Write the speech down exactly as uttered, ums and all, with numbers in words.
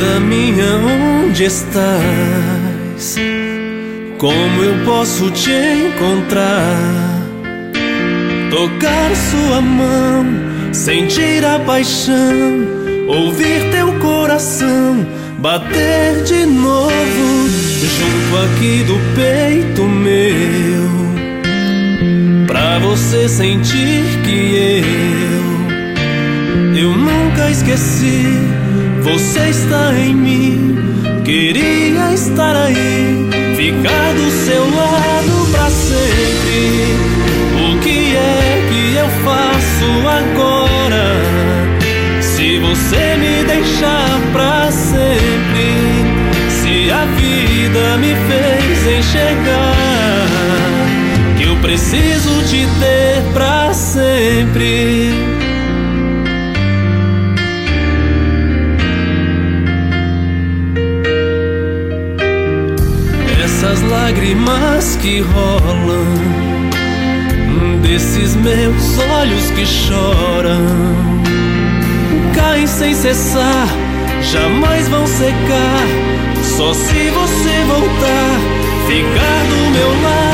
Vida minha, onde estás? Como eu posso te encontrar? Tocar sua mão, sentir a paixão, ouvir teu coração bater de novo junto aqui do peito meu, pra você sentir que eu Eu nunca esqueci, você está em mim. Queria estar aí, ficar do seu lado pra sempre. O que é que eu faço agora? Se você me deixar pra sempre, se a vida me fez enxergar que eu preciso te ter pra sempre. Essas lágrimas que rolam desses meus olhos que choram caem sem cessar, jamais vão secar. Só se você voltar, ficar do meu lado.